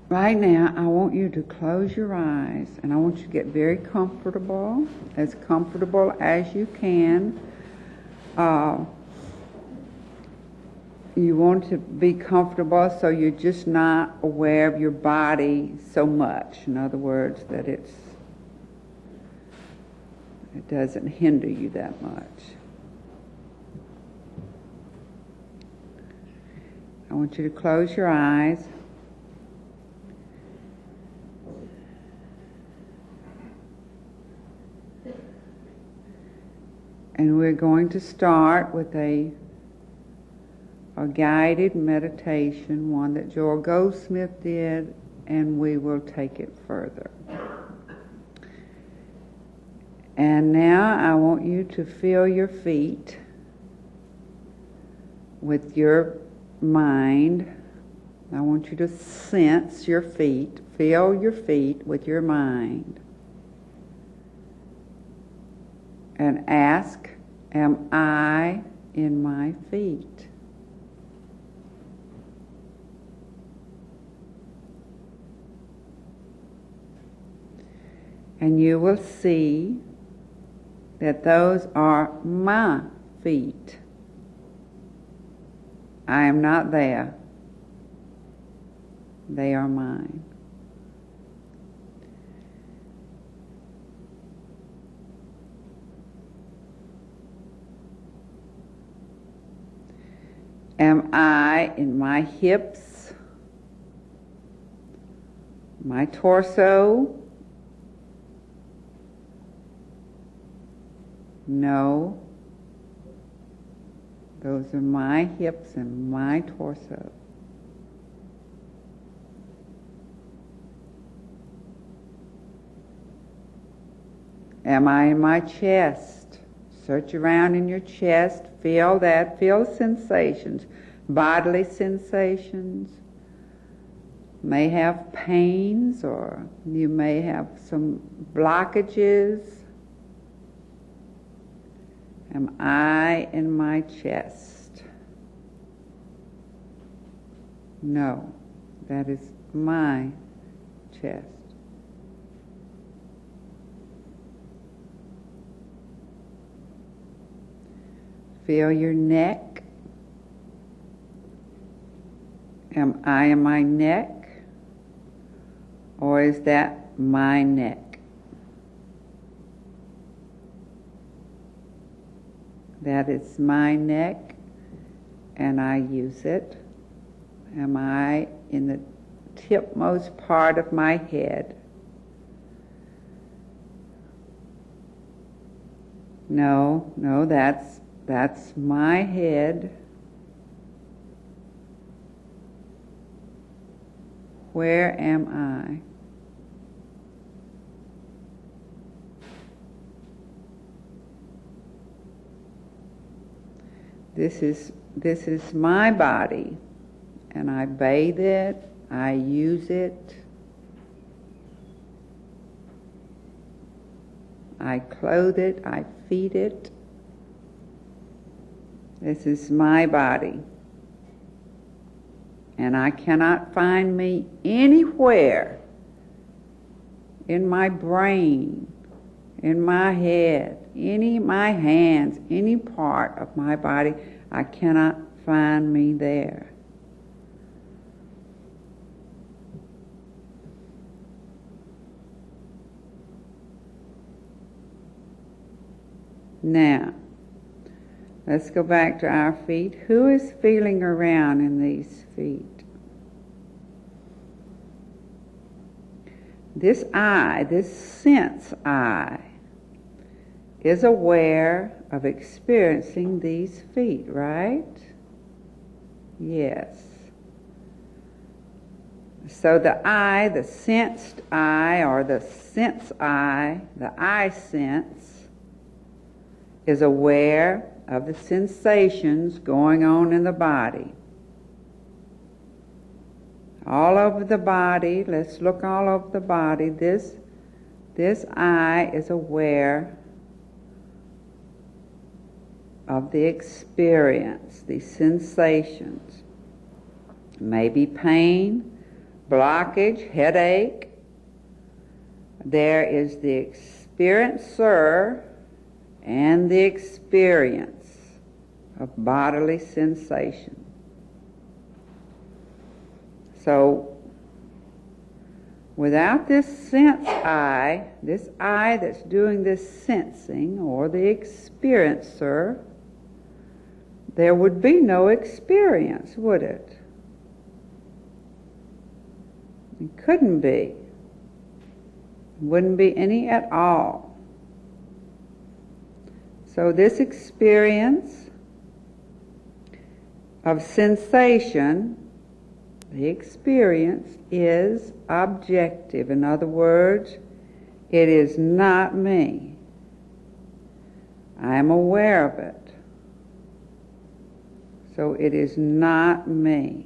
Right now, I want you to close your eyes, and I want you to get very comfortable as you can. You want to be comfortable so you're just not aware of your body so much. In other words, that it doesn't hinder you that much. I want you to close your eyes. And we're going to start with a guided meditation, one that Joel Goldsmith did, and we will take it further. And now I want you to feel your feet with your mind. I want you to sense your feet, feel your feet with your mind. And ask, am I in my feet? And you will see that those are my feet. I am not there. They are mine. Am I in my hips, my torso? No. Those are my hips and my torso. Am I in my chest? Search around in your chest, feel that, feel sensations, bodily sensations. May have pains, or you may have some blockages. Am I in my chest? No, that is my chest. Feel your neck. Am I in my neck? Or is that my neck? That is my neck, and I use it. Am I in the tipmost part of my head? No, that's my head. Where am I? This is my body, and I bathe it, I use it, I clothe it, I feed it. This is my body, and I cannot find me anywhere in my brain, in my head, my hands, any part of my body. I cannot find me there. Now, let's go back to our feet. Who is feeling around in these feet? This I, this sense I, is aware of experiencing these feet, right? Yes. So the I, the sensed I, or the sense I, the I sense, is aware of the sensations going on in the body. All over the body, let's look all over the body. This I is aware of the experience, the sensations. Maybe pain, blockage, headache. There is the experiencer and the experience of bodily sensation. So, without this sense I, this I that's doing this sensing, or the experiencer, there would be no experience, would it? It couldn't be. Wouldn't be any at all. So this experience of sensation, the experience, is objective. In other words, it is not me. I am aware of it. So it is not me.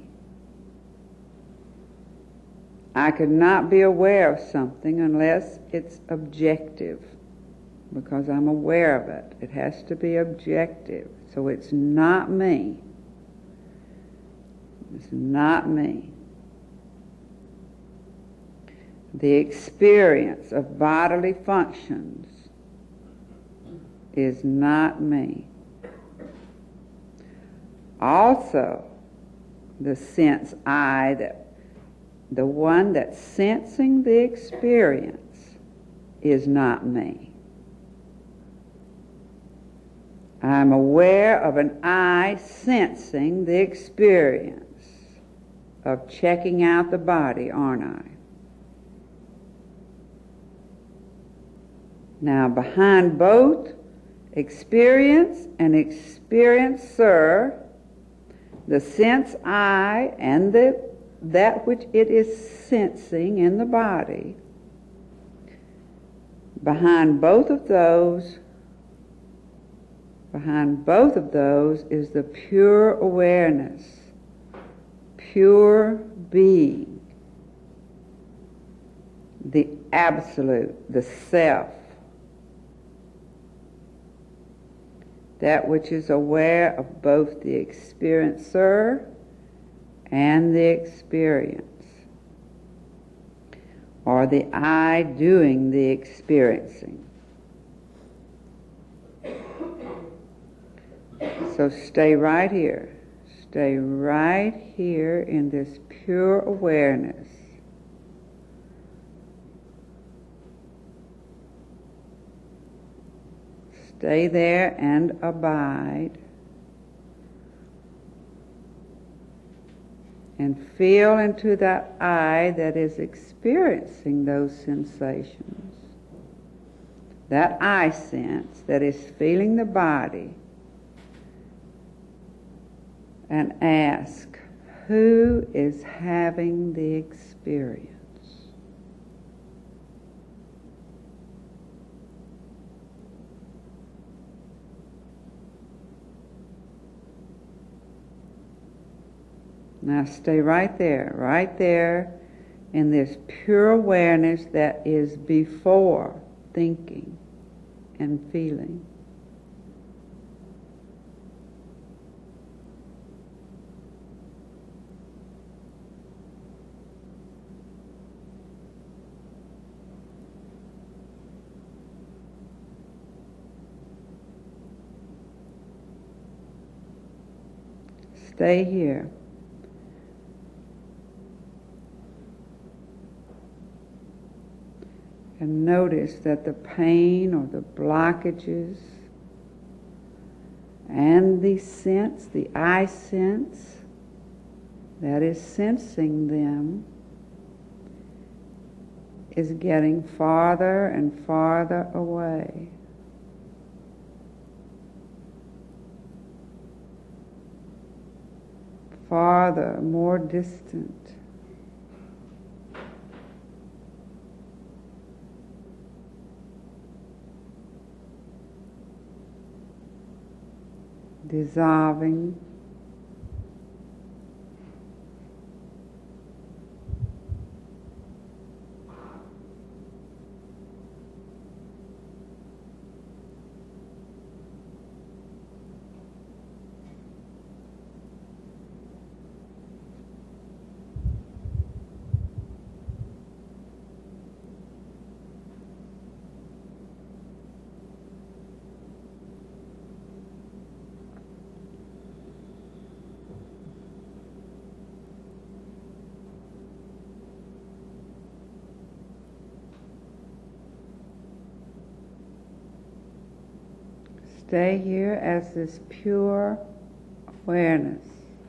I could not be aware of something unless it's objective, because I'm aware of it. It has to be objective. So it's not me. It's not me. The experience of bodily functions is not me. Also, the sense I, the one that's sensing the experience, is not me. I'm aware of an I sensing the experience of checking out the body, aren't I? Now, behind both experience and experiencer, the sense I and that which it is sensing in the body, behind both of those is the pure awareness, pure being, the absolute, the self, that which is aware of both the experiencer and the experience, or the I doing the experiencing. So stay right here. Stay right here in this pure awareness. Stay there and abide. And feel into that I that is experiencing those sensations. That I sense that is feeling the body. And ask, who is having the experience? Now stay right there in this pure awareness that is before thinking and feeling. Stay here. And notice that the pain or the blockages and the sense, the I sense, that is sensing them, is getting farther and farther away. Farther, more distant. Dissolving. stay here as this pure awareness.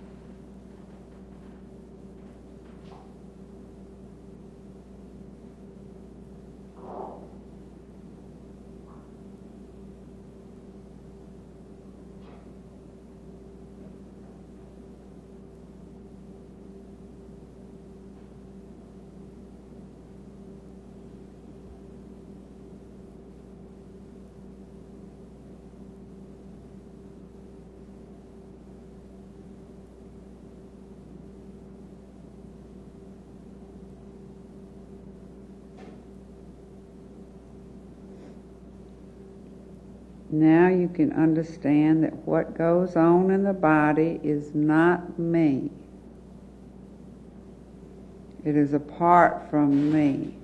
Now you can understand that what goes on in the body is not me. It is apart from me.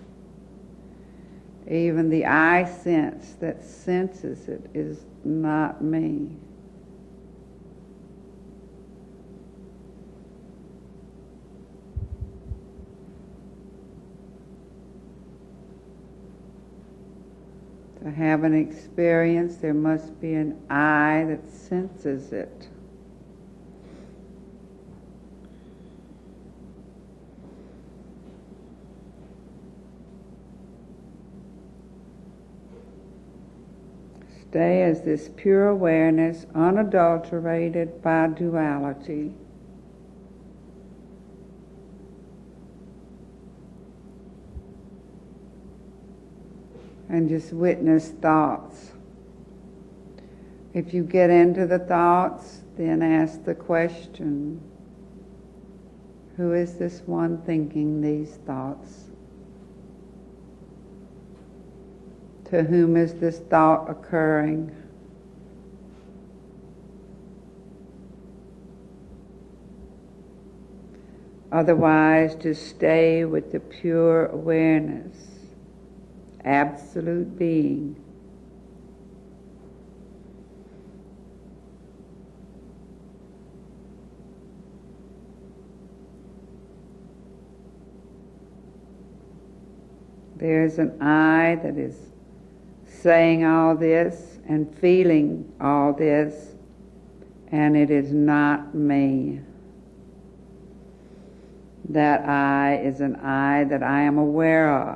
Even the I sense that senses it is not me. To have an experience, there must be an I that senses it. Stay as this pure awareness, unadulterated by duality. And just witness thoughts. If you get into the thoughts, then ask the question, who is this one thinking these thoughts? To whom is this thought occurring? Otherwise, just stay with the pure awareness. Absolute being. There's an I that is saying all this and feeling all this, and it is not me. That I is an I that I am aware of.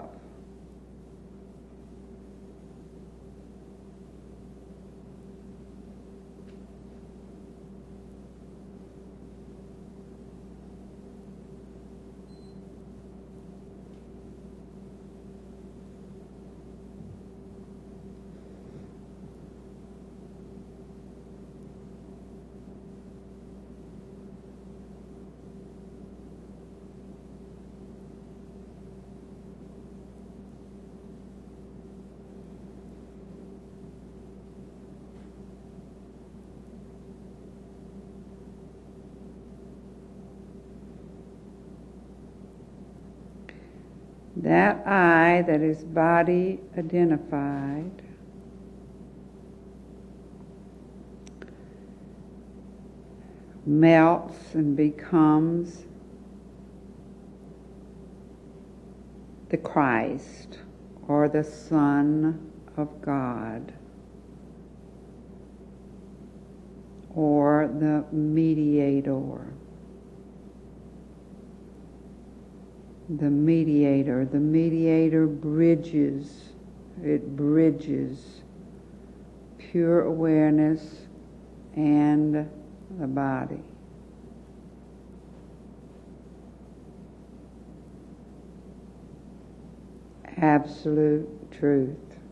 That I that is body identified melts and becomes the Christ or the Son of God or the mediator. The mediator bridges, it bridges pure awareness and the body. Absolute truth.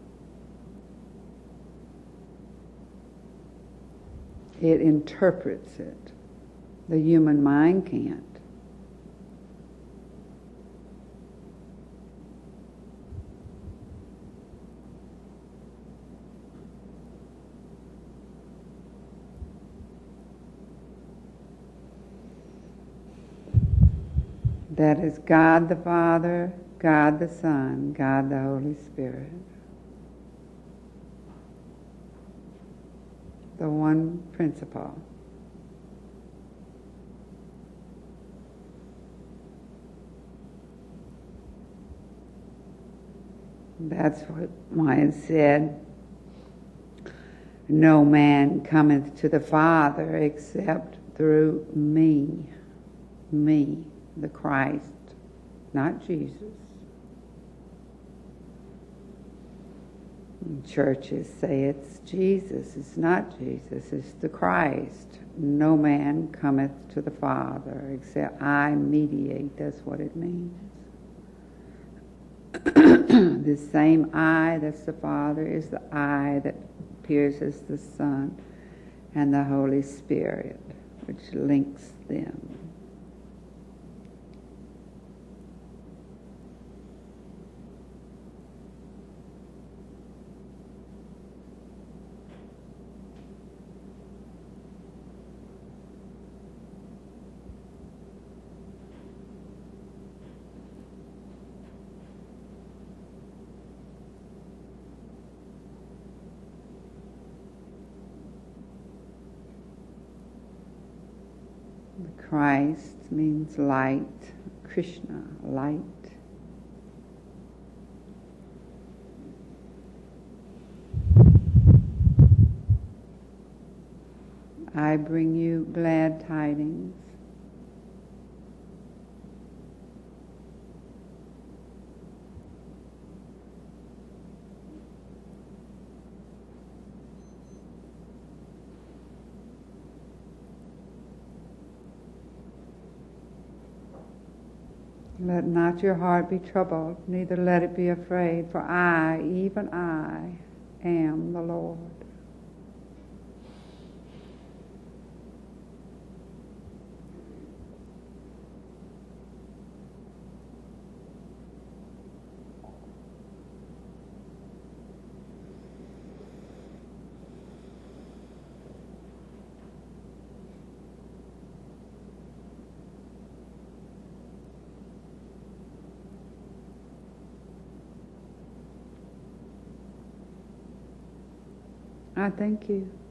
It interprets it. The human mind can't. That is God the Father, God the Son, God the Holy Spirit. The one principle. That's what why it said, No man cometh to the Father except through me. Me, the Christ, not Jesus. And churches say it's Jesus. It's not Jesus. It's the Christ. No man cometh to the Father except I mediate. That's what it means. This same I that's the Father is the I that appears as the Son and the Holy Spirit, which links them. Christ means light, Krishna, light. I bring you glad tidings. Let not your heart be troubled, neither let it be afraid, for I, even I, am the Lord. I thank you.